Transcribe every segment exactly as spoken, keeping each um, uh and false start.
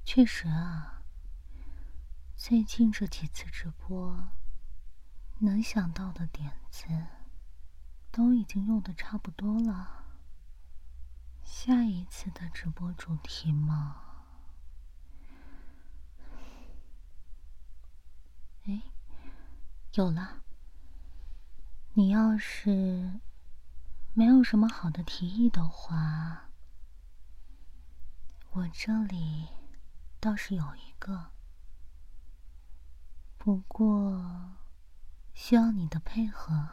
确实啊，最近这几次直播，能想到的点子都已经用的差不多了。下一次的直播主题嘛，哎，有了。你要是没有什么好的提议的话，我这里倒是有一个，不过需要你的配合。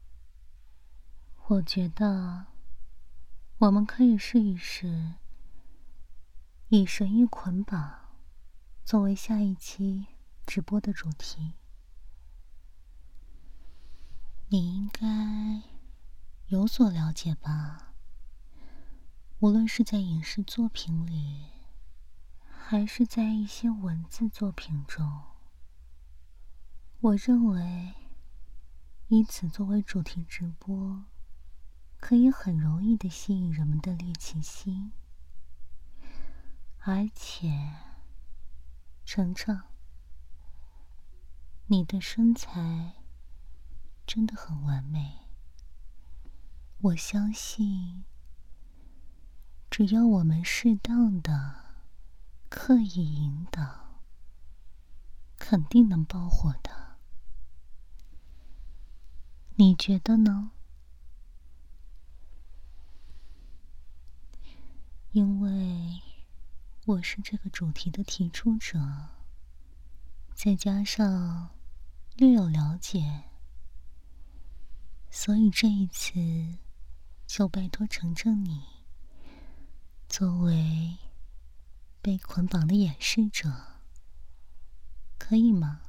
我觉得我们可以试一试以神医捆绑作为下一期直播的主题。你应该有所了解吧？无论是在影视作品里，还是在一些文字作品中，我认为以此作为主题直播，可以很容易地吸引人们的猎奇心。而且，程程，你的身材真的很完美。我相信，只要我们适当的刻意引导，肯定能爆火的。你觉得呢？因为我是这个主题的提出者，再加上略有了解，所以这一次就拜托程程你作为被捆绑的演示者，可以吗？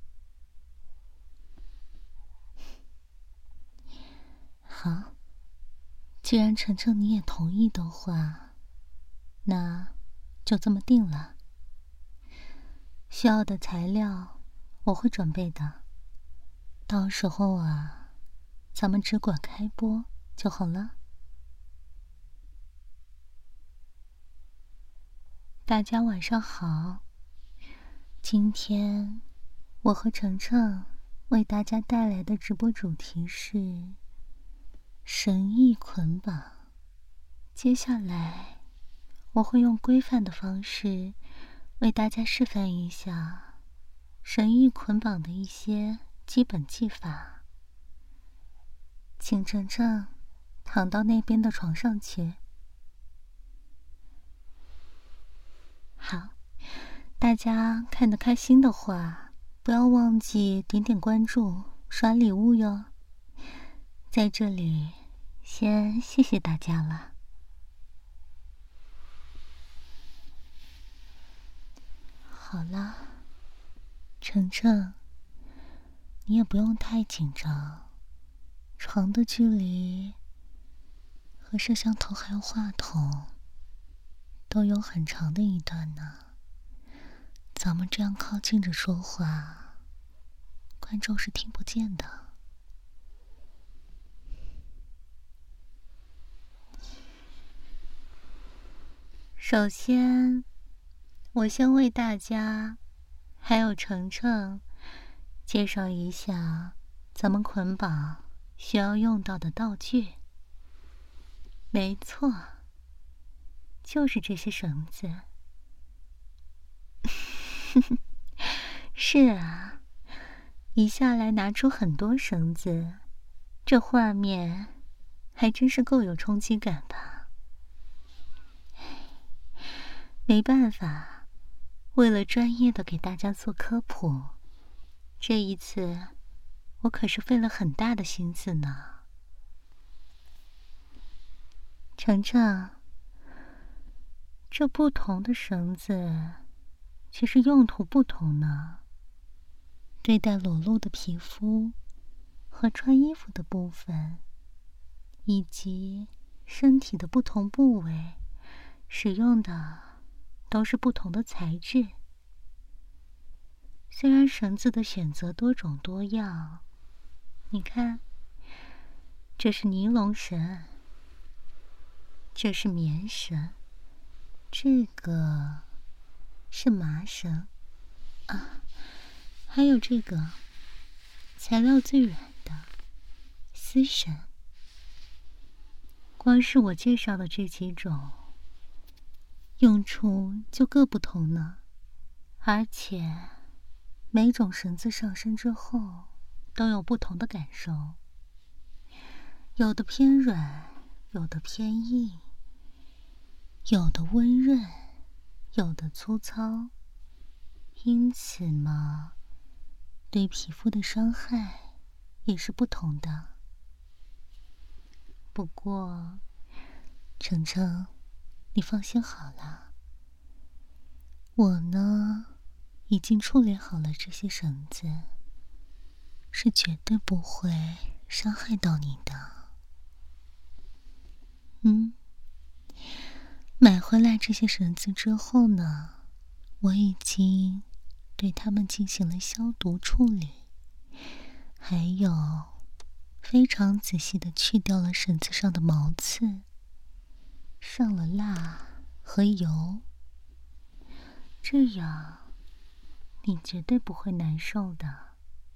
好，既然程程你也同意的话，那就这么定了。需要的材料我会准备的，到时候啊，咱们只管开播就好了。大家晚上好，今天我和程程为大家带来的直播主题是神意捆绑。接下来我会用规范的方式为大家示范一下神意捆绑的一些基本技法。请程程躺到那边的床上去。好，大家看得开心的话，不要忘记点点关注、刷礼物哟。在这里先谢谢大家了。好了，程程，你也不用太紧张，床的距离和摄像头还有话筒都有很长的一段呢。咱们这样靠近着说话，观众是听不见的。首先，我先为大家还有程程介绍一下咱们捆绑需要用到的道具。没错，就是这些绳子。是啊，一下来拿出很多绳子，这画面还真是够有冲击感的。没办法，为了专业的给大家做科普，这一次我可是费了很大的心思呢。程程，这不同的绳子其实用途不同呢。对待裸露的皮肤和穿衣服的部分，以及身体的不同部位，使用的都是不同的材质。虽然绳子的选择多种多样，你看，这是尼龙绳，这是棉绳，这个是麻绳啊，还有这个材料最软的丝绳。光是我介绍的这几种，用处就各不同呢，而且每种绳子上身之后都有不同的感受，有的偏软，有的偏硬，有的温润，有的粗糙，因此嘛，对皮肤的伤害也是不同的。不过程程，你放心好了，我呢已经处理好了这些绳子，是绝对不会伤害到你的。嗯，买回来这些绳子之后呢，我已经对它们进行了消毒处理，还有非常仔细地去掉了绳子上的毛刺，上了蜡和油，这样你绝对不会难受的。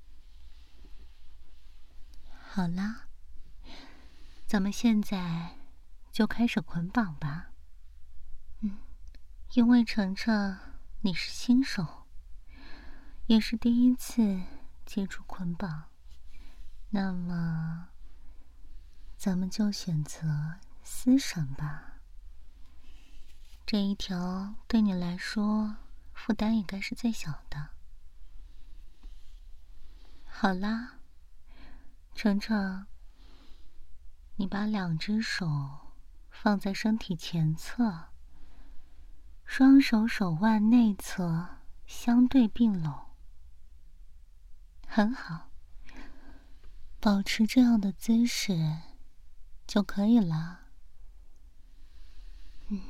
好啦，咱们现在就开始捆绑吧。嗯，因为程程你是新手，也是第一次接触捆绑，那么咱们就选择丝绳吧。这一条对你来说负担应该是最小的。好啦，程程，你把两只手放在身体前侧，双手手腕内侧相对并拢。很好，保持这样的姿势就可以了。嗯，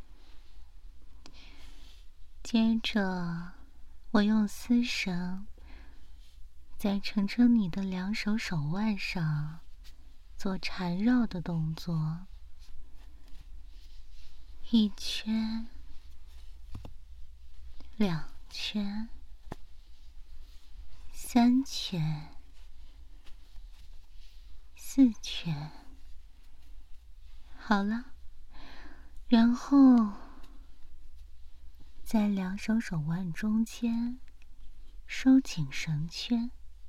接着我用丝绳在程程你的两手手腕上做缠绕的动作，一圈，两圈，三圈，四圈。好了，然后在两手手腕中间收紧绳圈。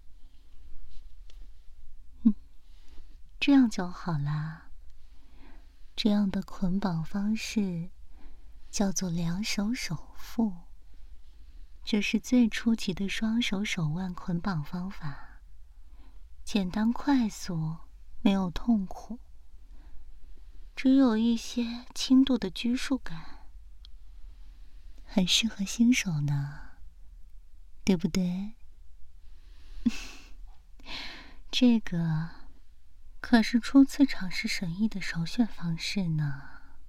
嗯，这样就好啦。这样的捆绑方式叫做两手手缚，这是最初级的双手手腕捆绑方法，简单快速，没有痛苦，只有一些轻度的拘束感，很适合新手呢，对不对？这个可是初次尝试绳艺的首选方式呢。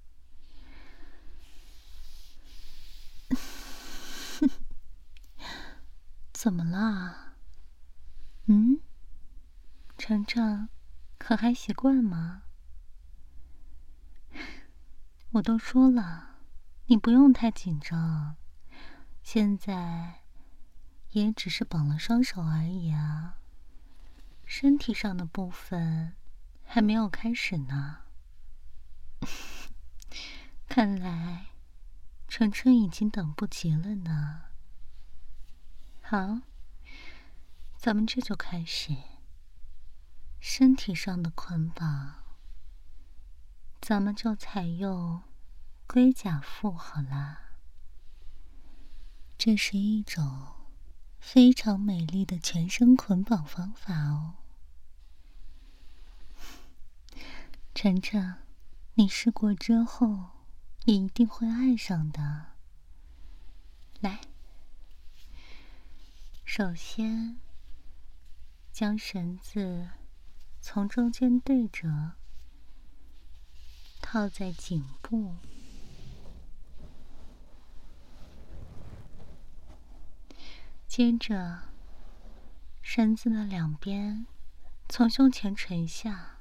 怎么了？嗯？程程，可还习惯吗？我都说了，你不用太紧张，现在也只是绑了双手而已啊，身体上的部分还没有开始呢。看来程程已经等不及了呢。好，咱们这就开始身体上的捆绑，咱们就采用龟甲缚好了。这是一种非常美丽的全身捆绑方法哦。程程，你试过之后也一定会爱上的。来，首先将绳子从中间对折，套在颈部，接着绳子的两边从胸前垂下，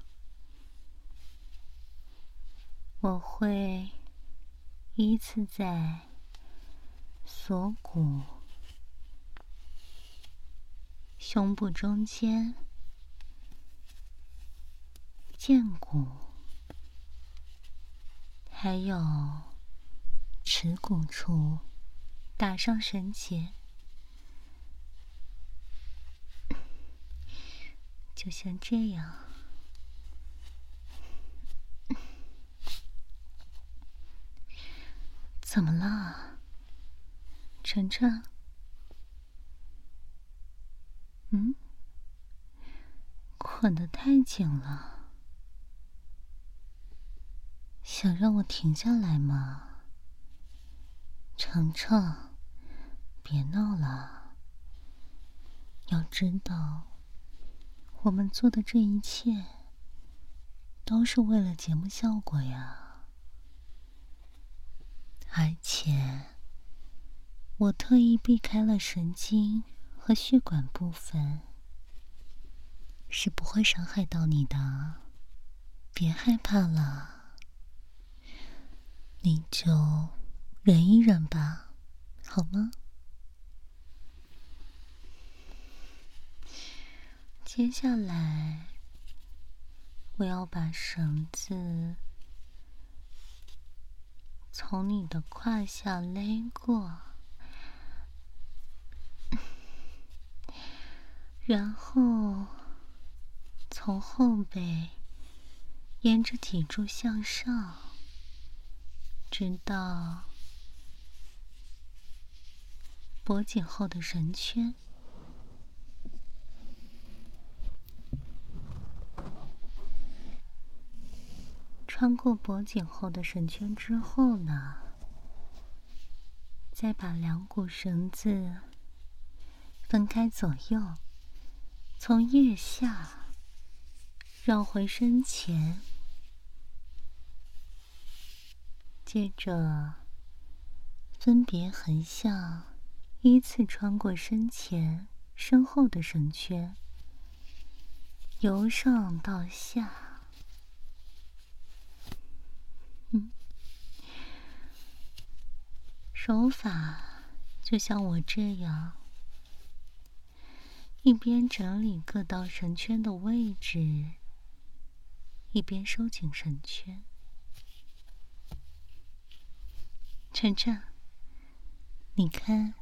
我会依次在锁骨、胸部中间、剑骨，还有耻骨处打上绳结，就像这样。怎么了，晨晨？嗯？捆得太紧了，想让我停下来吗？程程，别闹了。要知道，我们做的这一切都是为了节目效果呀。而且，我特意避开了神经和血管部分，是不会伤害到你的，别害怕了。你就忍一忍吧，好吗？接下来，我要把绳子从你的胯下勒过，然后从后背沿着脊柱向上，直到脖颈后的绳圈。穿过脖颈后的绳圈之后呢，再把两股绳子分开左右，从腋下绕回身前，接着分别横向依次穿过身前、身后的绳圈，由上到下。嗯，手法就像我这样，一边整理各道绳圈的位置，一边收紧绳圈。晨晨，你看，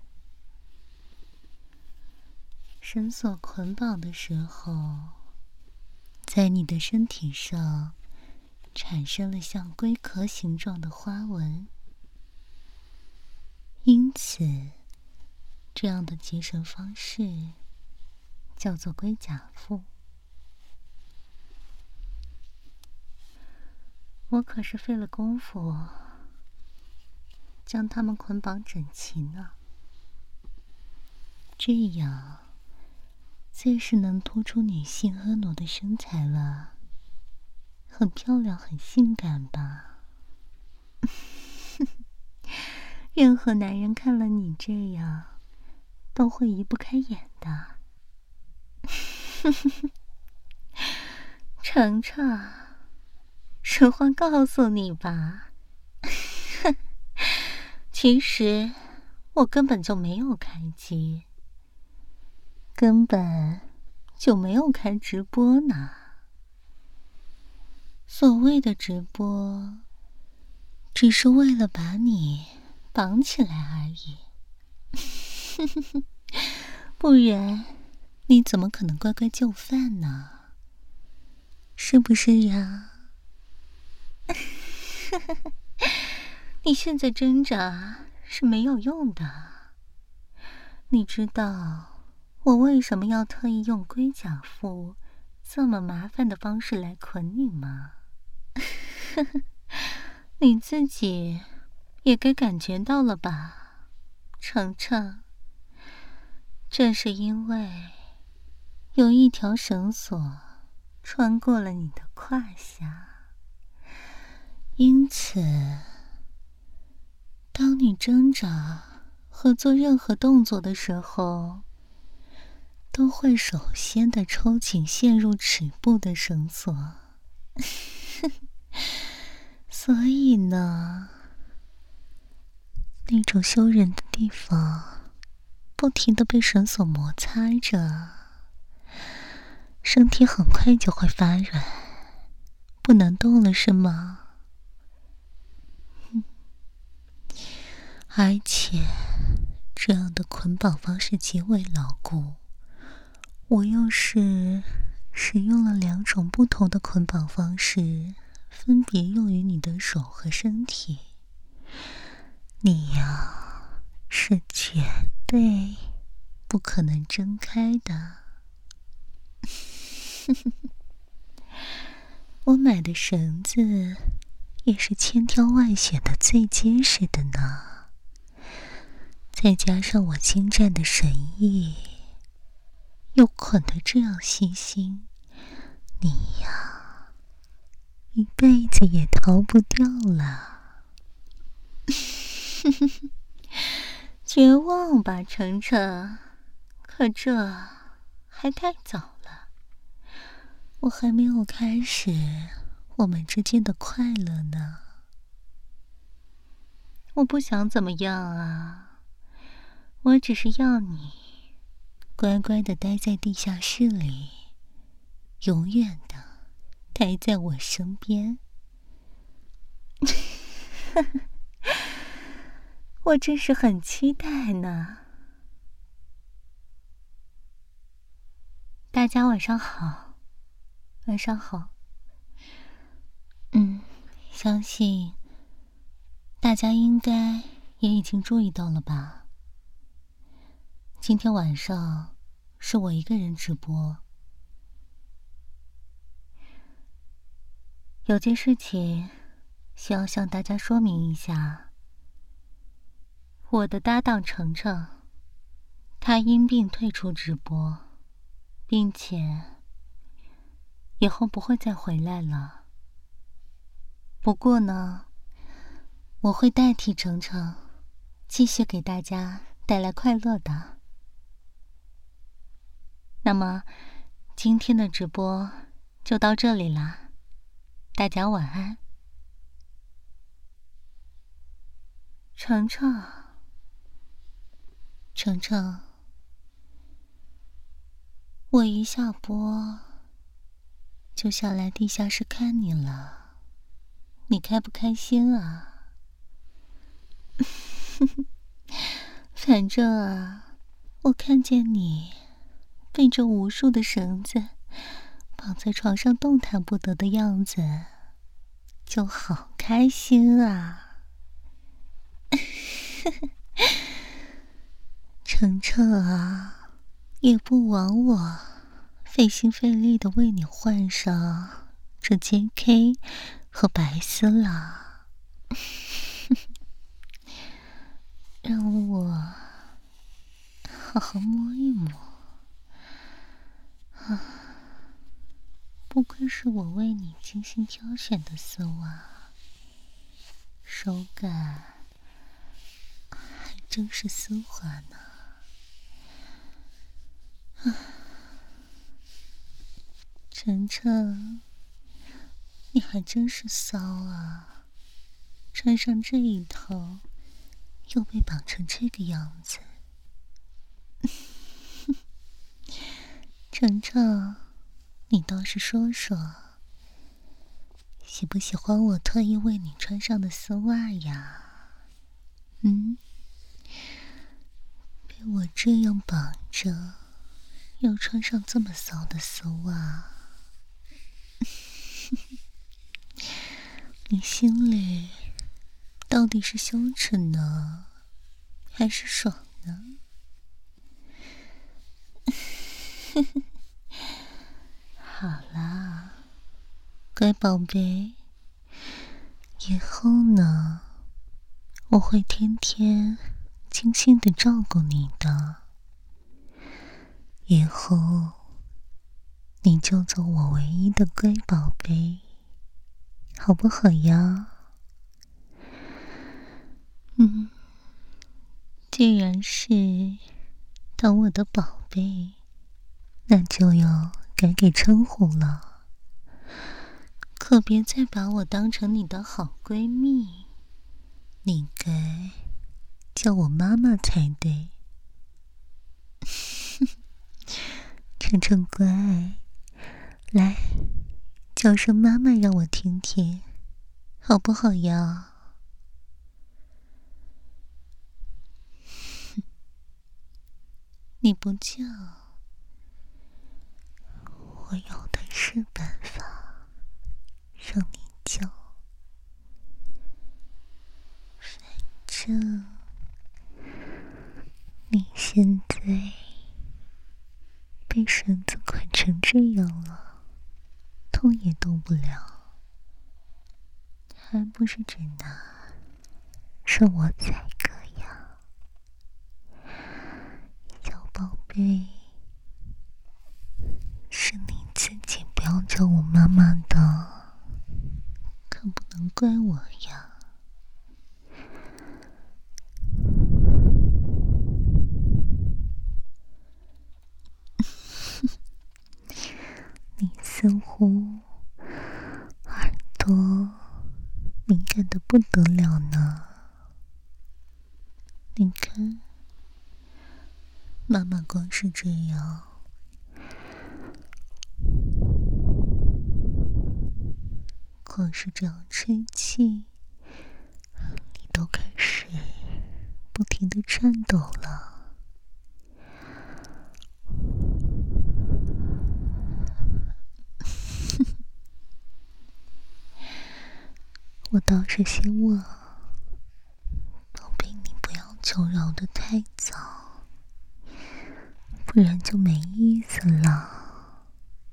绳索捆绑的时候，在你的身体上产生了像龟壳形状的花纹，因此这样的结绳方式叫做龟甲缚。我可是费了功夫将它们捆绑整齐呢，这样最是能突出女性婀娜的身材了，很漂亮，很性感吧？任何男人看了你这样，都会移不开眼的。程程，实话告诉你吧，其实我根本就没有开机，根本就没有开直播呢。所谓的直播，只是为了把你绑起来而已。不然你怎么可能乖乖就范呢？是不是呀？你现在挣扎是没有用的。你知道我为什么要特意用龟甲缚这么麻烦的方式来捆你吗？你自己也该感觉到了吧，程程。这是因为有一条绳索穿过了你的胯下，因此当你挣扎和做任何动作的时候，都会首先的抽紧陷入齿部的绳索。所以呢，那种羞人的地方不停地被绳索摩擦着，身体很快就会发软，不能动了是吗？嗯，而且这样的捆绑方式极为牢固，我又是使用了两种不同的捆绑方式，分别用于你的手和身体。你呀，是绝对不可能睁开的。我买的绳子也是千挑万选的最结实的呢，再加上我精湛的绳艺，又捆得这样细心，你呀，一辈子也逃不掉了。绝望吧，程程，可这还太早了，我还没有开始我们之间的快乐呢。我不想怎么样啊，我只是要你乖乖地待在地下室里，永远的待在我身边。我真是很期待呢。大家晚上好，晚上好。嗯，相信大家应该也已经注意到了吧？今天晚上是我一个人直播。有件事情需要向大家说明一下。我的搭档程程，他因病退出直播，并且以后不会再回来了。不过呢，我会代替程程，继续给大家带来快乐的。那么，今天的直播就到这里啦，大家晚安。程程，程程，我一下播就想来地下室看你了，你开不开心啊？反正啊，我看见你被这无数的绳子绑在床上动弹不得的样子，就好开心啊。程程啊，也不枉我费心费力的为你换上这 J K 和白丝了。让我好好摸一摸啊！不愧是我为你精心挑选的丝袜，手感还真是丝滑呢。啊，程程，你还真是骚啊！穿上这一套，又被绑成这个样子。程程，你倒是说说，喜不喜欢我特意为你穿上的丝袜呀？嗯，被我这样绑着，又穿上这么骚的丝袜，你心里到底是羞耻呢，还是爽呢？好啦，乖宝贝，以后呢，我会天天精心的照顾你的。以后你就做我唯一的乖宝贝，好不好呀？嗯，既然是当我的宝贝，那就要改给称呼了，可别再把我当成你的好闺蜜，你该叫我妈妈才对。晨晨乖，来，叫声妈妈让我听听，好不好呀？你不叫，我有的是办法让你叫。反正你现在被绳子捆成这样了，动也动不了，还不是只拿是我宰割呀？小宝贝，是你自己不要叫我妈妈的，可不能怪我呀。你似乎耳朵敏感的不得了呢。你看，妈妈光是这样，光是这样吹气，你都开始不停地颤抖了。我倒是希望，宝贝，你不要求饶得太早，不然就没意思了。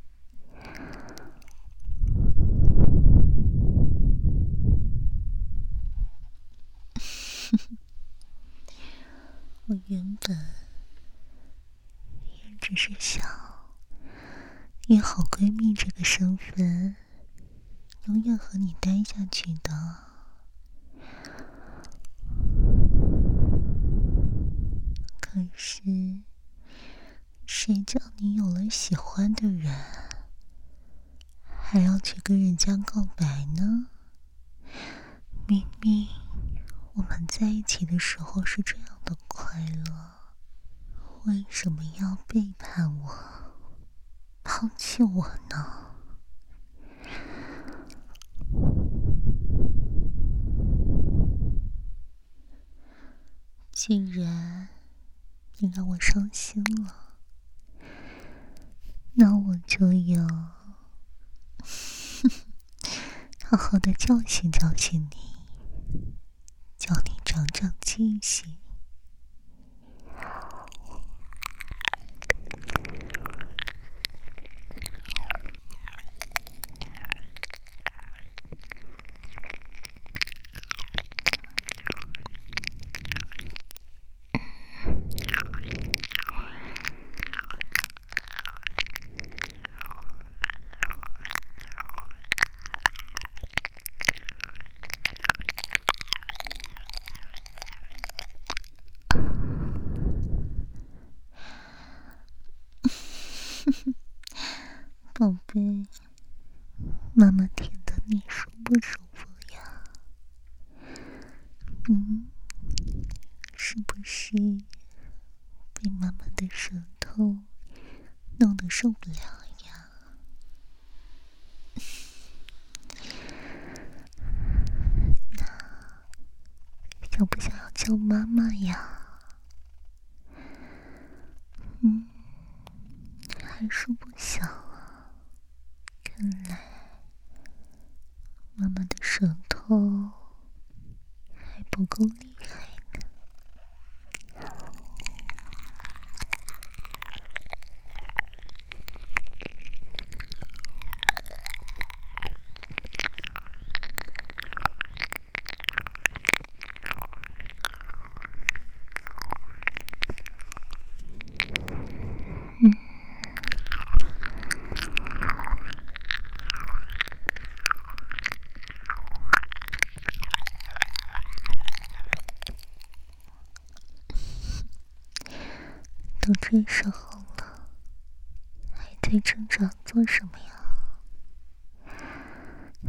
我原本也只是想以好闺蜜这个身份永远和你待下去的，可是谁叫你有了喜欢的人，还要去跟人家告白呢？明明我们在一起的时候是这样的快乐，为什么要背叛我，抛弃我呢？既然你让我伤心了，那我就要好好的教训教训你，叫你长长记性。宝贝，妈妈舔的你舒不舒服呀？嗯，是不是被妈妈的舌头弄得受不了呀？那想不想要叫妈妈呀？嗯，还是不想啊？看来妈妈的舌头还不够厉害呢。嗯，都这时候了，还在挣扎做什么呀？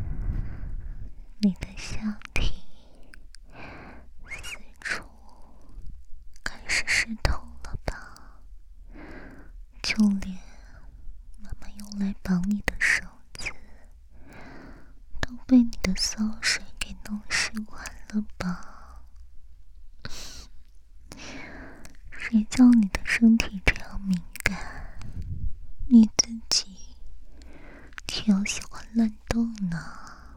你的下体四处枕头了吧？就连妈妈用来绑你的绳子都被你的骚水给弄湿完了吧？谁叫你的身体这样敏感，你自己挑喜欢乱动呢？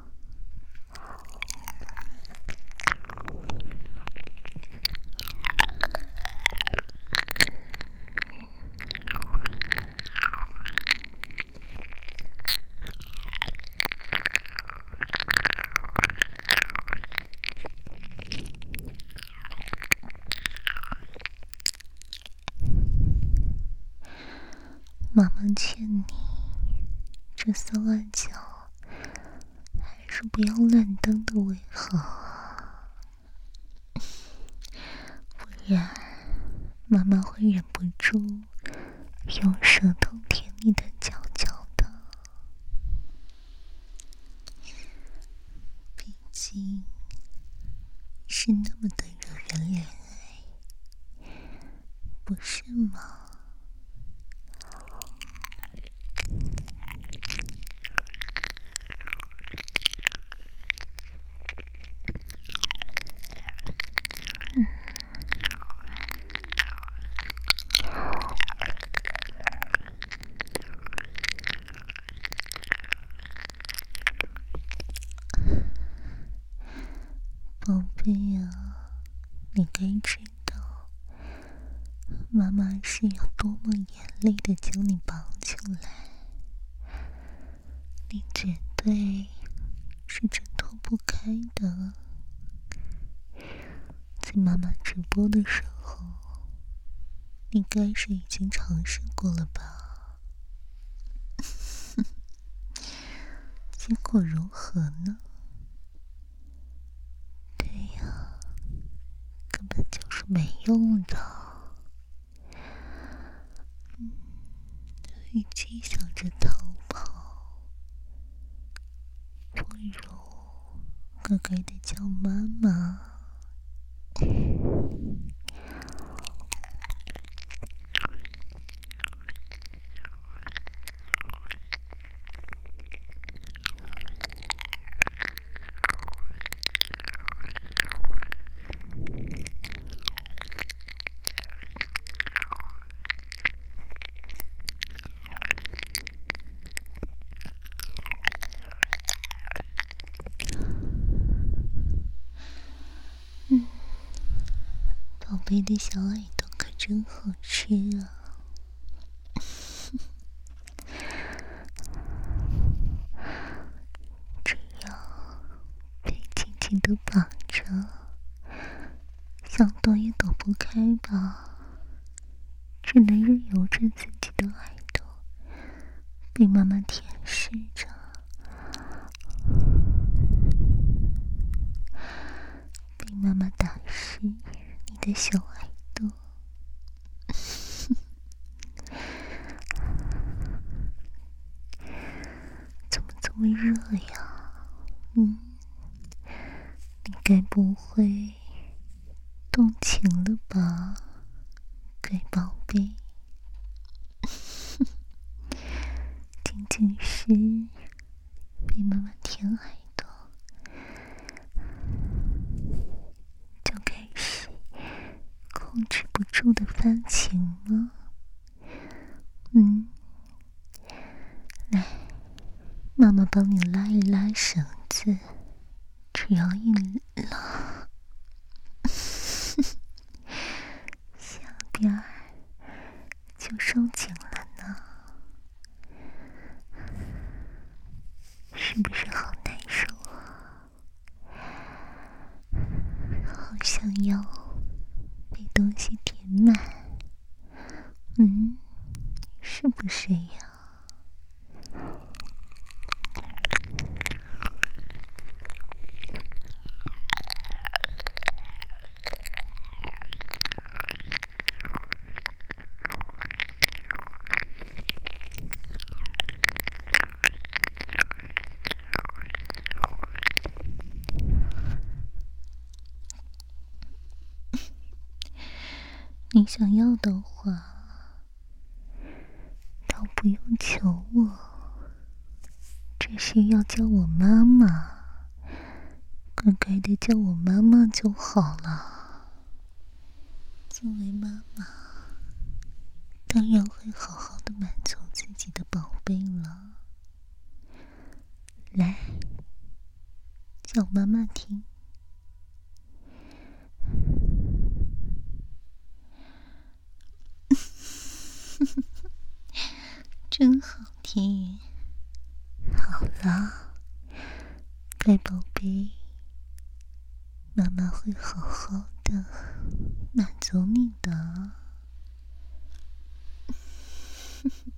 妈妈劝你，这骚暗角还是不要乱蹬的为好啊，不然妈妈会忍不住用舌头舔你的脚脚的。毕竟是那么的惹人怜爱，不是吗？宝贝啊，你该知道妈妈是有多么严厉的将你绑起来，你绝对是挣脱不开的。在妈妈直播的时候，你该是已经尝试过了吧？结果如何呢？对呀，根本就是没用的。嗯，与其想着逃跑，不如乖乖的叫妈妈。嗯，宝贝的小耳朵可真好吃啊！只要被紧紧地绑着，想躲也躲不开吧，只能任由着自己的耳朵被妈妈舔舐着，被妈妈打湿你的小耳朵。怎么这么热呀？嗯，你该不会动情了吧，乖宝贝？仅仅是被妈妈舔耳朵，就开始控制不住的发情吗？嗯，来，妈妈帮你拉一拉绳子，只要一拉，小辫儿就收紧了呢，是不是好难受啊？好想要被东西填满，嗯，是不是呀？ 你想要的话，倒不用求我，只是要叫我妈妈，乖乖的叫我妈妈就好了。作为妈妈，当然会好好的满足自己的宝贝了。来，叫妈妈听。真好听。好了，乖宝贝，妈妈会好好的满足你的。